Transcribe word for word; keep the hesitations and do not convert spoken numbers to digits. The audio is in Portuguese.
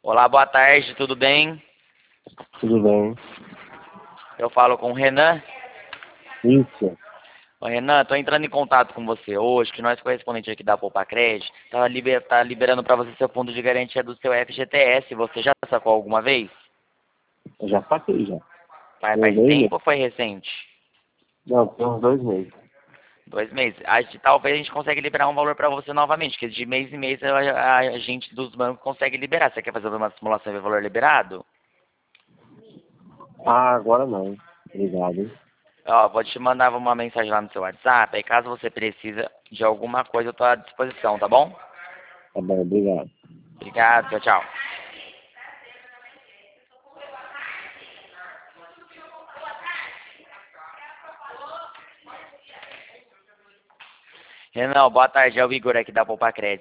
Olá, boa tarde, tudo bem? Tudo bem? Eu falo com o Renan. Isso. Ô, Renan, estou entrando em contato com você hoje, que nós correspondente aqui da Poupa Cred, tá, liber, tá liberando para você seu fundo de garantia do seu F G T S. Você já sacou alguma vez? Eu já saquei já. Faz, Tem uns faz dois tempo meses. ou foi recente? Não, tem uns dois meses. Dois meses. A gente- talvez a gente consiga liberar um valor para você novamente, porque de mês em mês a, a, a gente dos bancos consegue liberar. Você quer fazer uma simulação de valor liberado? Ah, agora não. Obrigado, hein? Ó, vou te mandar uma mensagem lá no seu WhatsApp, aí caso você precisa de alguma coisa, eu estou à disposição, tá bom? Tá bom, obrigado. Obrigado, tchau, tchau. Renan, boa tarde, é o Igor aqui da Poupa Cred.